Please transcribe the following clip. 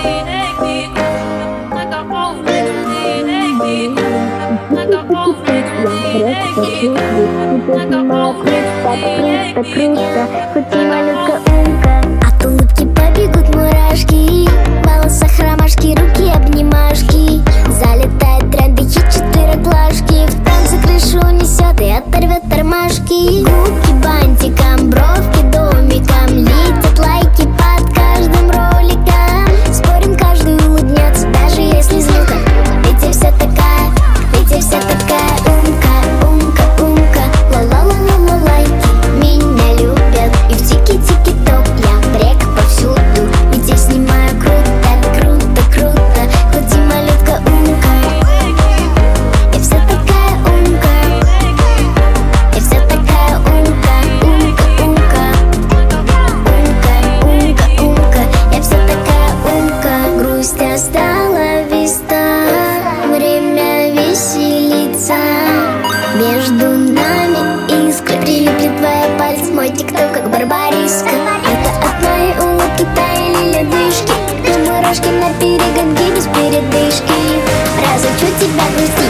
Хоть и малютка умка. От улыбки побегут мурашки, в волосах ромашки, руки обнимашки. Залетает тренды, хит 4 плашки. В танце крышу унесет и оторвет тормашки. Губки бантиком, бровки домиком, летят лайки под каждым роликом. Спорим, каждый улыбнется, даже если звука. Ведь я вся такая, ведь я вся такая умка, умка, умка. Ла-ла-ла-ла-ла лайки меня любят, и в тики-тики-топ я брек повсюду. Ведь я снимаю круто, круто, круто. Хоть и малютка умка, я вся такая умка. Я вся такая умка, умка, умка. Умка, умка, умка. Я вся такая умка. Грусть остала виста, время веселиться. Между нами искры, прилипли твои пальцы, мой тикток как барбариска. Это от моей улыбки таяли ледышки, ты мурашки на перегонке без передышки. Разучу тебя грустить.